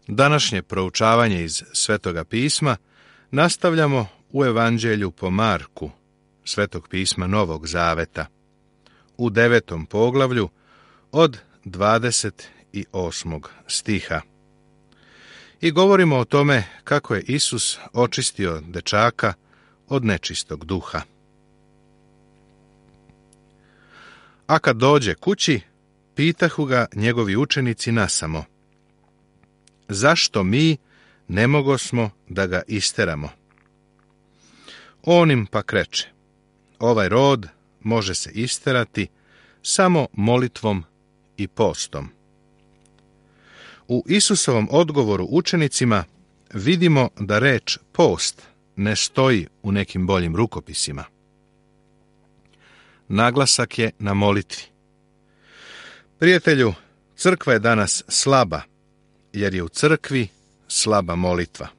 Današnje proučavanje iz Svetoga pisma nastavljamo u Evanđelju po Marku, Svetog pisma Novog Zaveta, u 9. poglavlju od 28. stiha. I govorimo o tome kako je Isus očistio dečaka od nečistog duha. A kad dođe kući, pitahu ga njegovi učenici nasamo: zašto mi ne mogosmo da ga isteramo? On im pak reče: ovaj rod može se isterati samo molitvom i postom. U Isusovom odgovoru učenicima vidimo da reč post ne stoji u nekim boljim rukopisima. Naglasak je na molitvi. Prijatelju, crkva je danas slaba, jer je u crkvi slaba molitva.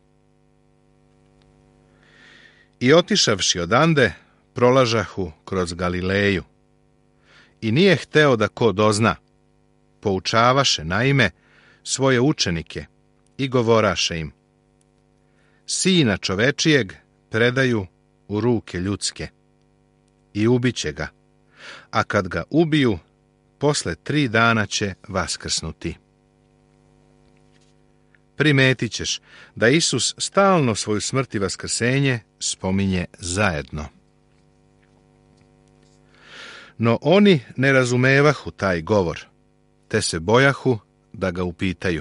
I otišavši odande, prolažahu kroz Galileju. I nije hteo da ko dozna. Poučavaše, naime, svoje učenike i govoraše im: Sina čovečijeg predaju u ruke ljudske i ubiće ga, a kad ga ubiju, posle 3 dana će vaskrsnuti. Primetit ćeš da Isus stalno svoju smrt i vaskrsenje spominje zajedno. No oni ne razumevahu taj govor, te se bojahu da ga upitaju.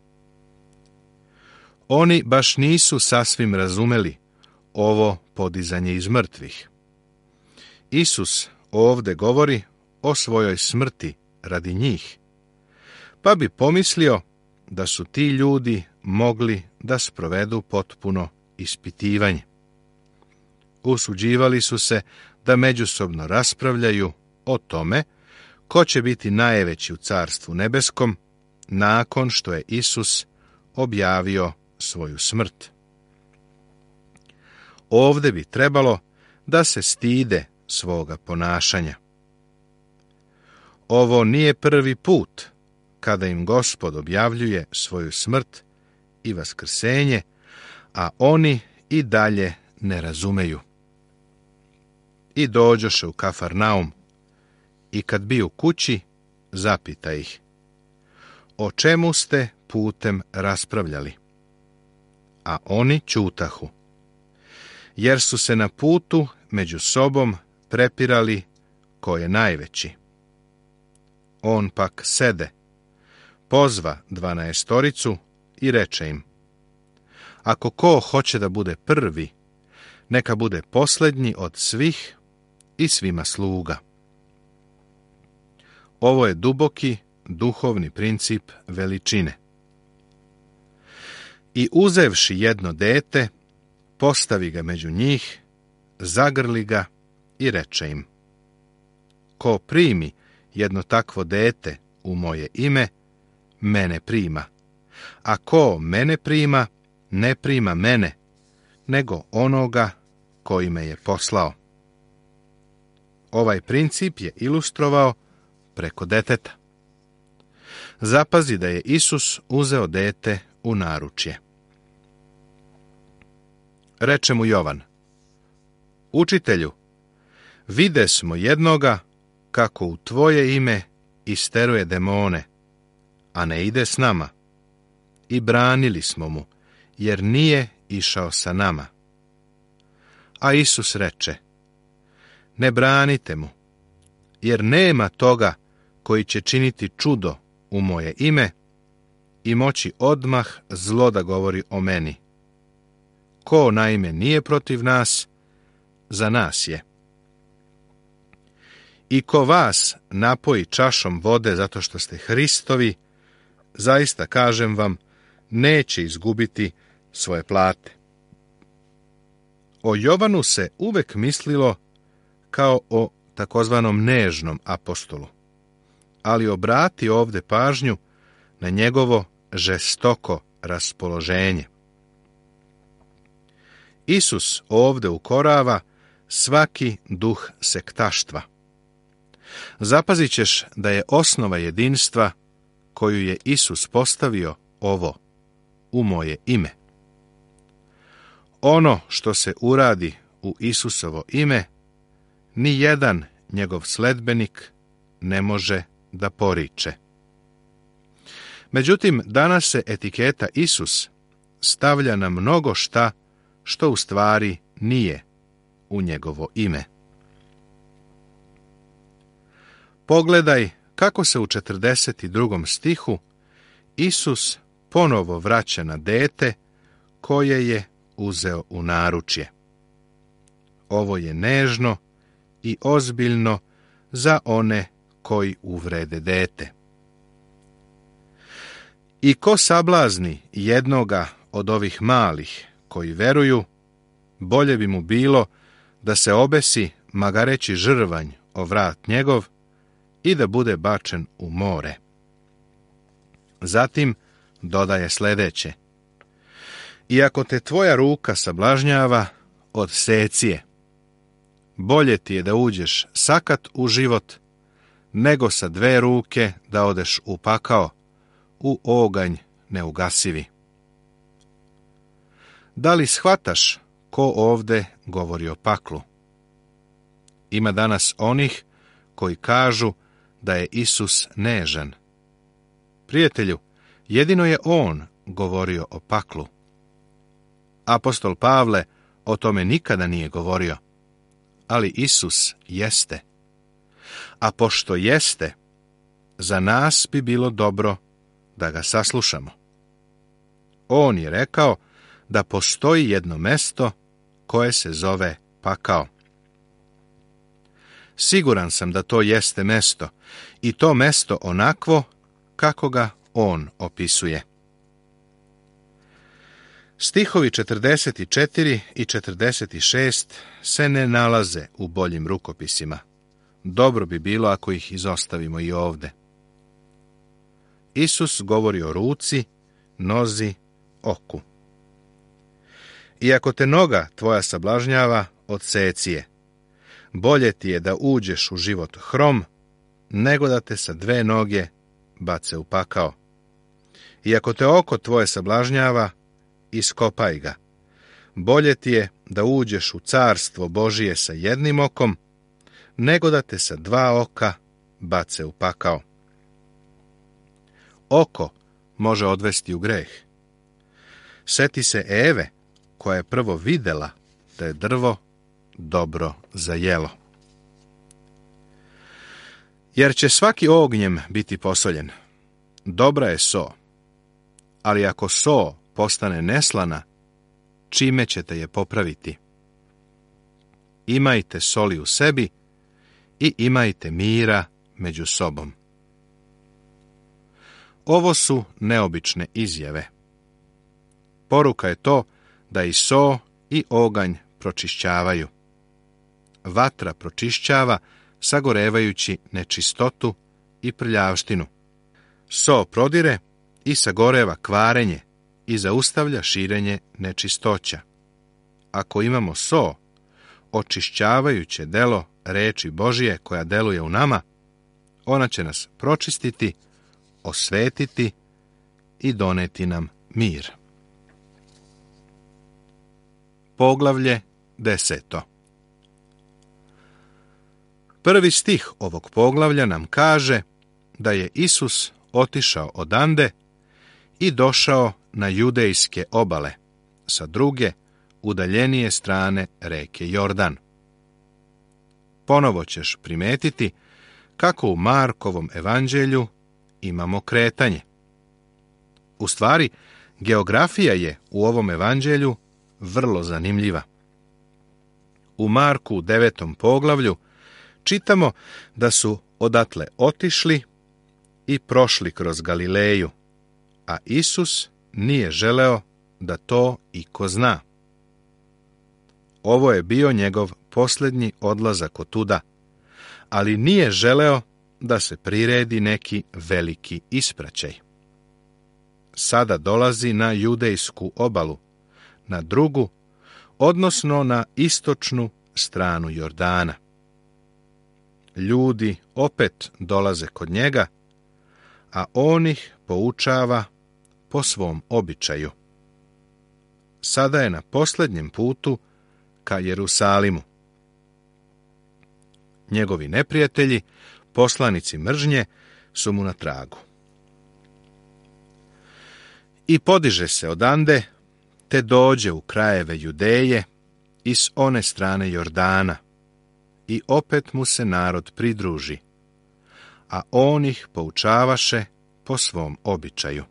Oni baš nisu sasvim razumeli ovo podizanje iz mrtvih. Isus ovde govori o svojoj smrti radi njih, pa bi pomislio da su ti ljudi mogli da sprovedu potpuno ispitivanje. Usuđivali su se da međusobno raspravljaju o tome ko će biti najveći u Carstvu nebeskom nakon što je Isus objavio svoju smrt. Ovde bi trebalo da se stide svoga ponašanja. Ovo nije prvi put kada im Gospod objavljuje svoju smrt i vaskrsenje, a oni i dalje ne razumeju. I dođoše u Kafarnaum, i kad bi u kući, zapita ih: o čemu ste putem raspravljali? A oni ćutahu, jer su se na putu među sobom prepirali ko je najveći. On pak sede, pozva 12 i reče im: ako ko hoće da bude prvi, neka bude posljednji od svih i svima sluga. Ovo je duboki duhovni princip veličine. I uzevši jedno dete, postavi ga među njih, zagrli ga i reče im: ko primi jedno takvo dete u moje ime, mene prima, a ko mene prima, ne prima mene, nego onoga koji me je poslao. Ovaj princip je ilustrovao preko deteta. Zapazi da je Isus uzeo dete u naručje. Reče mu Jovan: učitelju, vide smo jednoga kako u tvoje ime isteruje demone, a ne ide s nama. I branili smo mu, jer nije išao sa nama. A Isus reče: ne branite mu, jer nema toga koji će činiti čudo u moje ime i moći odmah zlo da govori o meni. Ko naime nije protiv nas, za nas je. I ko vas napoji čašom vode zato što ste Hristovi, zaista kažem vam, neće izgubiti svoje plate. O Jovanu se uvek mislilo kao o takozvanom nežnom apostolu, ali obrati ovde pažnju na njegovo žestoko raspoloženje. Isus ovde ukorava svaki duh sektaštva. Zapazit ćeš da je osnova jedinstva koju je Isus postavio ovo: u moje ime. Ono što se uradi u Isusovo ime, ni jedan njegov sledbenik ne može da poriče. Međutim, danas se etiketa Isus stavlja na mnogo šta što u stvari nije u njegovo ime. Pogledaj kako se u 42. stihu Isus ponovo vraća na dete koje je uzeo u naručje. Ovo je nežno i ozbiljno za one koji uvrede dete. I ko sablazni jednoga od ovih malih koji veruju, bolje bi mu bilo da se obesi magareći žrvanj o vrat njegov i da bude bačen u more. Zatim dodaje sljedeće: I ako te tvoja ruka sablažnjava, odseci je. Bolje ti je da uđeš sakat u život, nego sa 2 ruke da odeš u pakao, u oganj neugasivi. Da li shvataš ko ovde govori o paklu? Ima danas onih koji kažu da je Isus nežan. Prijatelju, jedino je on govorio o paklu. Apostol Pavle o tome nikada nije govorio, ali Isus jeste. A pošto jeste, za nas bi bilo dobro da ga saslušamo. On je rekao da postoji jedno mesto koje se zove pakao. Siguran sam da to jeste mesto, i to mesto onakvo kako ga on opisuje. Stihovi 44 i 46 se ne nalaze u boljim rukopisima. Dobro bi bilo ako ih izostavimo i ovde. Isus govori o ruci, nozi, oku. I ako te noga tvoja sablažnjava, odseci je. Bolje ti je da uđeš u život hrom, nego da te sa 2 noge bace u pakao. I ako te oko tvoje sablažnjava, iskopaj ga. Bolje ti je da uđeš u carstvo Božije sa 1 okom, nego da te sa 2 oka bace u pakao. Oko može odvesti u greh. Seti se Eve, koja je prvo videla da je drvo dobro za jelo. Jer će svaki ognjem biti posoljen. Dobra je so, ali ako so postane neslana, čime ćete je popraviti? Imajte soli u sebi i imajte mira među sobom. Ovo su neobične izjave. Poruka je to da i so i oganj pročišćavaju. Vatra pročišćava sagorevajući nečistotu i prljavštinu. So prodire i sagoreva kvarenje i zaustavlja širenje nečistoća. Ako imamo so, očišćavajuće delo reči Božije koja deluje u nama, ona će nas pročistiti, osvetiti i doneti nam mir. Poglavlje 10. Prvi stih ovog poglavlja nam kaže da je Isus otišao odande i došao na judejske obale, sa druge, udaljenije strane reke Jordan. Ponovo ćeš primetiti kako u Markovom evanđelju imamo kretanje. U stvari, geografija je u ovom evanđelju vrlo zanimljiva. U Marku u 9. poglavlju čitamo da su odatle otišli i prošli kroz Galileju, a Isus nije želeo da to iko zna. Ovo je bio njegov posljednji odlazak otuda, ali nije želeo da se priredi neki veliki ispraćaj. Sada dolazi na judejsku obalu, na drugu, odnosno na istočnu stranu Jordana. Ljudi opet dolaze kod njega, a on ih poučava po svom običaju. sada je na posljednjem putu ka Jerusalimu. Njegovi neprijatelji, poslanici mržnje, su mu na tragu. I podiže se odande, te dođe u krajeve Judeje i s one strane Jordana, i opet mu se narod pridruži, a on ih poučavaše po svom običaju.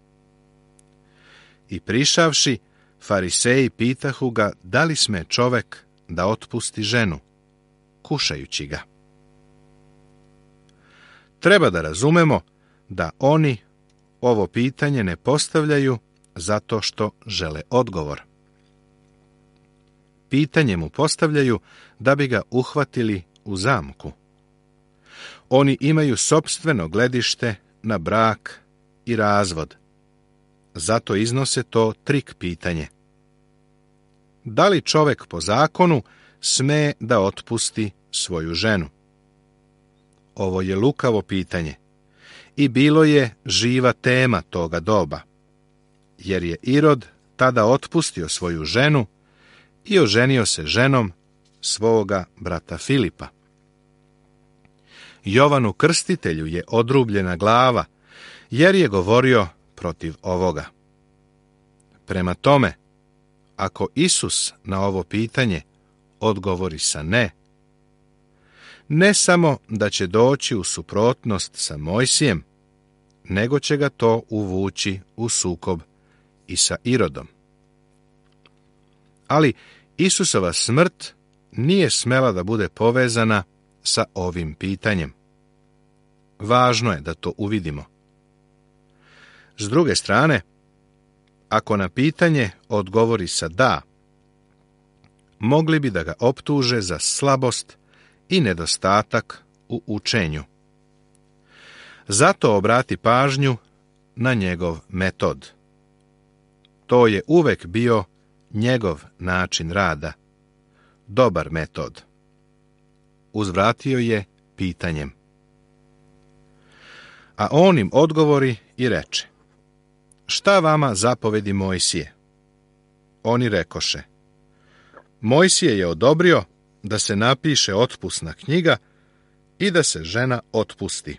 I prišavši, fariseji pitahu ga da li sme čovek da otpusti ženu, kušajući ga. Treba da razumemo da oni ovo pitanje ne postavljaju zato što žele odgovor. Pitanje mu postavljaju da bi ga uhvatili u zamku. Oni imaju sopstveno gledište na brak i razvod. Zato iznose to trik pitanje. Da li čovek po zakonu sme da otpusti svoju ženu? Ovo je lukavo pitanje i bilo je živa tema toga doba, jer je Irod tada otpustio svoju ženu i oženio se ženom svoga brata Filipa. Jovanu Krstitelju je odrubljena glava, jer je govorio protiv ovoga. Prema tome, ako Isus na ovo pitanje odgovori sa ne, ne samo da će doći u suprotnost sa Mojsijem, nego će ga to uvući u sukob i sa Irodom. Ali Isusova smrt nije smela da bude povezana sa ovim pitanjem. Važno je da to uvidimo. S druge strane, ako na pitanje odgovori sa da, mogli bi da ga optuže za slabost i nedostatak u učenju. Zato obrati pažnju na njegov metod. To je uvek bio njegov način rada, dobar metod. Uzvratio je pitanjem. A on im odgovori i reče: šta vama zapovedi Mojsije? Oni rekoše: Mojsije je odobrio da se napiše otpusna knjiga i da se žena otpusti.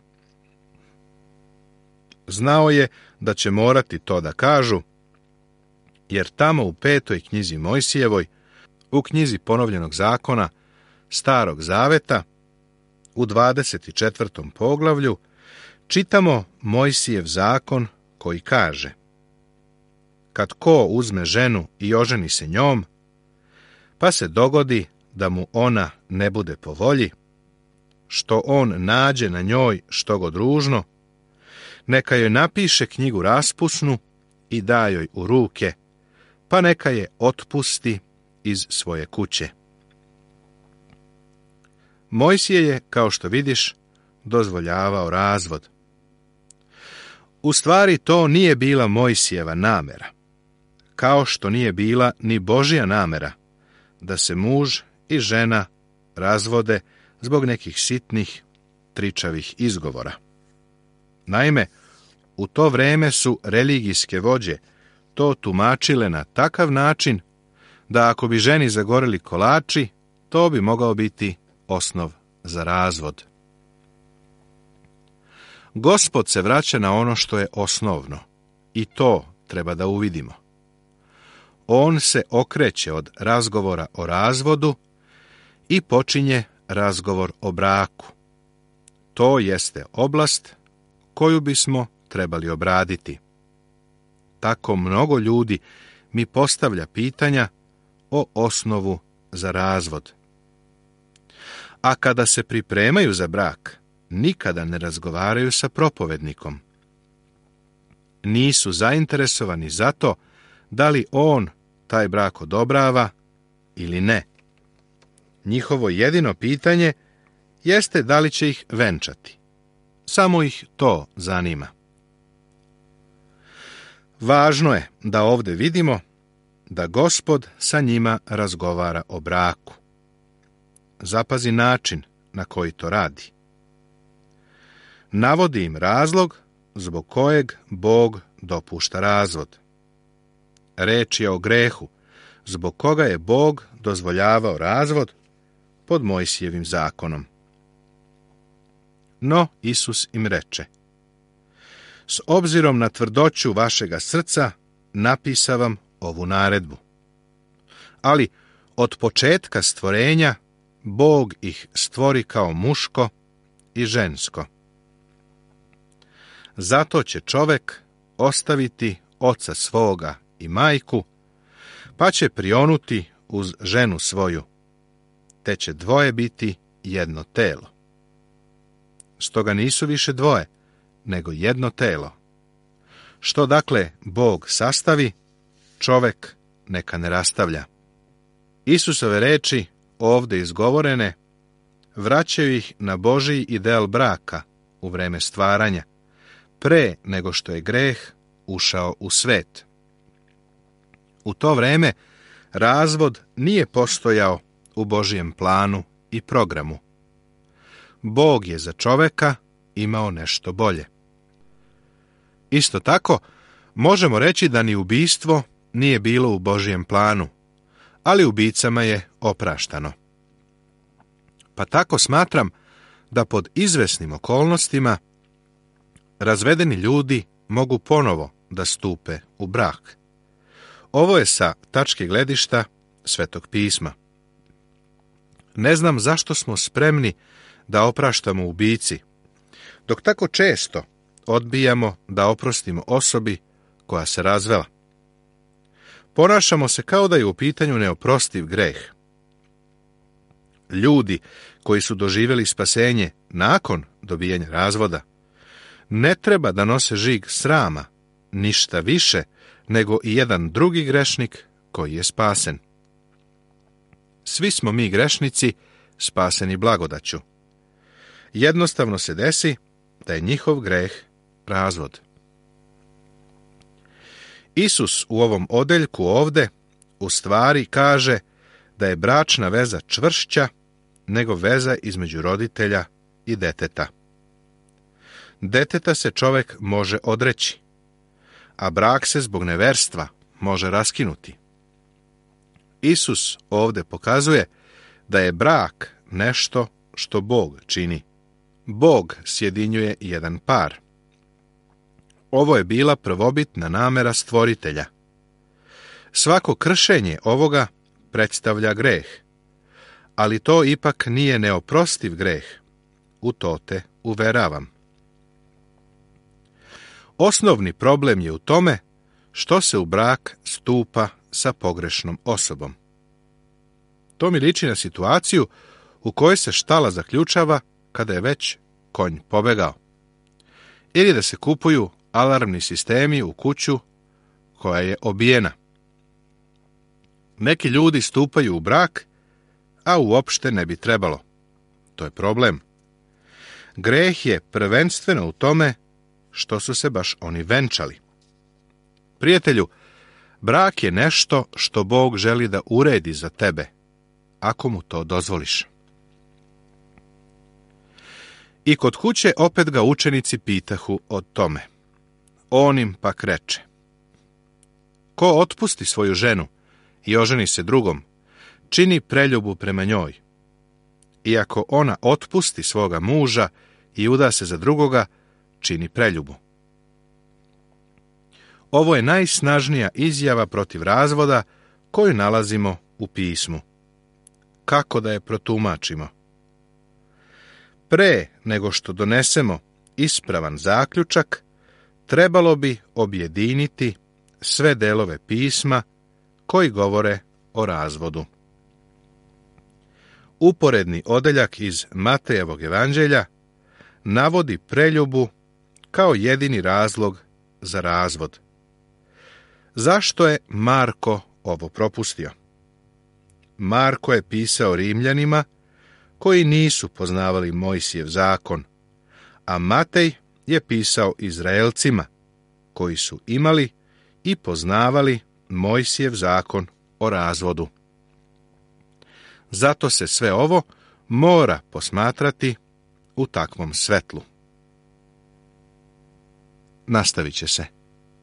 Znao je da će morati to da kažu, jer tamo u 5. knjizi Mojsijevoj, u knjizi ponovljenog zakona, Starog zaveta, u 24. poglavlju, čitamo Mojsijev zakon koji kaže: kad ko uzme ženu i oženi se njom, pa se dogodi da mu ona ne bude po volji, što on nađe na njoj što god ružno, neka joj napiše knjigu raspusnu i da joj u ruke, pa neka je otpusti iz svoje kuće. Mojsije je, kao što vidiš, dozvoljavao razvod. U stvari to nije bila Mojsijeva namera, kao što nije bila ni Božja namera da se muž i žena razvode zbog nekih sitnih, tričavih izgovora. Naime, u to vreme su religijske vođe to tumačile na takav način da ako bi ženi zagoreli kolači, to bi mogao biti osnov za razvod. Gospod se vraća na ono što je osnovno i to treba da uvidimo. On se okreće od razgovora o razvodu i počinje razgovor o braku. To jeste oblast koju bismo trebali obraditi. Tako mnogo ljudi mi postavlja pitanja o osnovu za razvod. A kada se pripremaju za brak, nikada ne razgovaraju sa propovednikom. Nisu zainteresovani za to da li on taj brak odobrava ili ne. Njihovo jedino pitanje jeste da li će ih venčati. Samo ih to zanima. Važno je da ovdje vidimo da Gospod sa njima razgovara o braku. Zapazi način na koji to radi. Navodi im razlog zbog kojeg Bog dopušta razvod. Reč je o grehu, zbog koga je Bog dozvoljavao razvod pod Mojsijevim zakonom. No, Isus im reče: s obzirom na tvrdoću vašega srca, napisa vam ovu naredbu. Ali od početka stvorenja Bog ih stvori kao muško i žensko. Zato će čovek ostaviti oca svoga i majku, pa će prionuti uz ženu svoju, te će dvoje biti jedno telo. Stoga nisu više dvoje, nego jedno telo. Što dakle Bog sastavi, čovek neka ne rastavlja. Isusove reči, ovdje izgovorene, vraćaju ih na Božji ideal braka u vreme stvaranja, pre nego što je greh ušao u svet. U to vreme razvod nije postojao u Božjem planu i programu. Bog je za čoveka imao nešto bolje. Isto tako, možemo reći da ni ubistvo nije bilo u Božjem planu, ali ubicama je opraštano. Pa tako smatram da pod izvesnim okolnostima razvedeni ljudi mogu ponovo da stupe u brak. Ovo je sa tačke gledišta Svetog pisma. Ne znam zašto smo spremni da opraštamo ubici, dok tako često odbijamo da oprostimo osobi koja se razvela. Ponašamo se kao da je u pitanju neoprostiv greh. Ljudi koji su doživjeli spasenje nakon dobijanja razvoda ne treba da nose žig srama, ništa više nego i jedan drugi grešnik koji je spasen. Svi smo mi grešnici spaseni blagodaću. Jednostavno se desi da je njihov greh razvod. Isus u ovom odeljku ovde u stvari kaže da je bračna veza čvršća nego veza između roditelja i deteta. Deteta se čovek može odreći, a brak se zbog neverstva može raskinuti. Isus ovde pokazuje da je brak nešto što Bog čini. Bog sjedinjuje jedan par. Ovo je bila prvobitna namera stvoritelja. Svako kršenje ovoga predstavlja greh, ali to ipak nije neoprostiv greh. U to te uveravam. Osnovni problem je u tome što se u brak stupa sa pogrešnom osobom. To mi liči na situaciju u kojoj se štala zaključava kada je već konj pobegao. Ili da se kupuju alarmni sistemi u kuću koja je obijena. Neki ljudi stupaju u brak, a uopšte ne bi trebalo. To je problem. Greh je prvenstveno u tome što su se baš oni venčali. Prijatelju, brak je nešto što Bog želi da uredi za tebe, ako mu to dozvoliš. I kod kuće opet ga učenici pitahu o tome. On im pak reče: ko otpusti svoju ženu i oženi se drugom, čini preljubu prema njoj. Iako ona otpusti svoga muža i uda se za drugoga, čini preljubu. Ovo je najsnažnija izjava protiv razvoda koju nalazimo u pismu. Kako da je protumačimo? Pre nego što donesemo ispravan zaključak, trebalo bi objediniti sve delove pisma koji govore o razvodu. Uporedni odeljak iz Matejevog evanđelja navodi preljubu kao jedini razlog za razvod. Zašto je Marko ovo propustio? Marko je pisao Rimljanima koji nisu poznavali Mojsijev zakon, a Matej je pisao Izraelcima koji su imali i poznavali Mojsijev zakon o razvodu. Zato se sve ovo mora posmatrati u takvom svetlu. Nastavit će se.